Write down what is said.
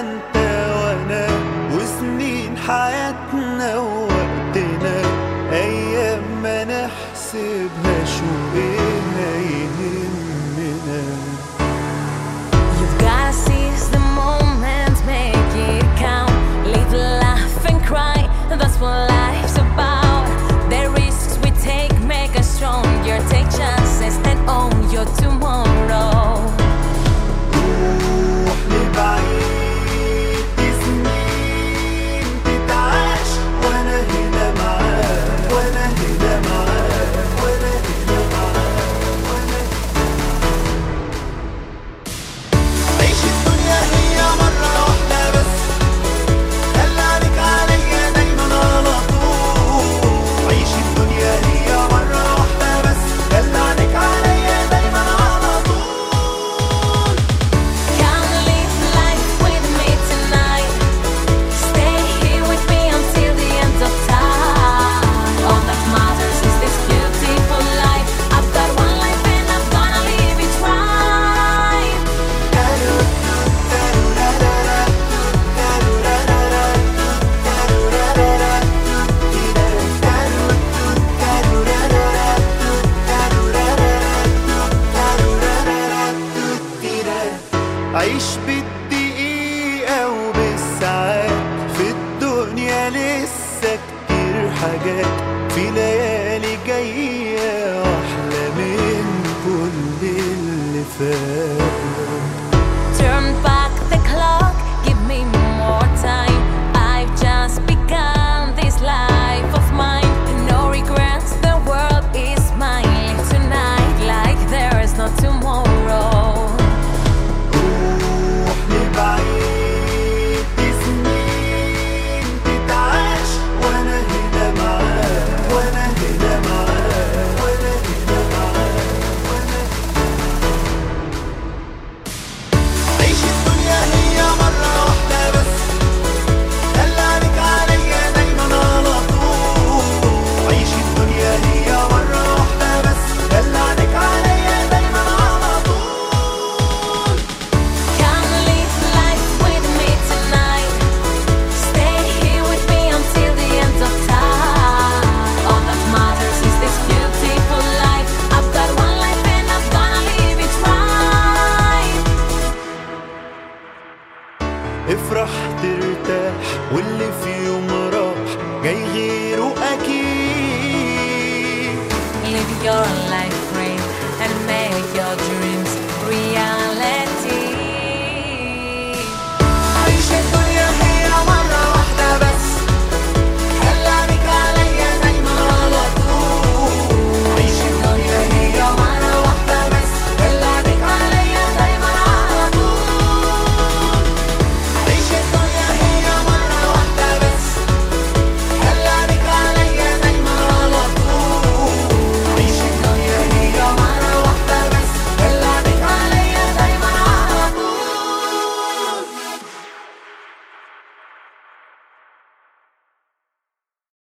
انت وانا، وسنين حياتنا ووقتنا، ايام ما نحسبهاش وايه يهمنا. You've gotta seize the moment, make it count. Live, laugh and cry, that's what life's about. The risks we take make us stronger. Take chances and own your tomorrow. روح لبعيد سنين تتعاش، وانا هنا معاك، وانا هنا معاك، وانا هنا معاك، وانا عيش الدنيا هي مرة واحدة بس، خلي عليك عليا دايما على طول. عيش الدنيا هي مرة واحدة بس، خلي عليك عليا دايما على طول. Come live life with me tonight. Stay here with me until the end of time. All that matters is this beautiful life. I've got one life and I'm gonna live it right. عيش بالدقيقة وبالساعات، في الدنيا لسه كتير حاجات، في ليالي جاية واحلى من كل اللي فات. Turn back the clock, give me more time. I've just begun this life of mine. No regrets, the world is mine. Live tonight like there is no tomorrow. روح لبعيد سنين تتعاش، وانا هنا معاك، وانا هنا معاك، وانا هنا معاك، وانا عيش الدنيا هي مرة واحدة بس، خلي عليك عليا دايما على طول. عيش الدنيا هي مرة واحدة بس، خلي عليك عليا دايما على طول. Come live life with me tonight. Stay here with me until the end of time. All that matters is this beautiful life. I've got one life and I'm gonna live it right. افرح ترتاح، واللي في يوم راح جاي غيره اكيد. Live your life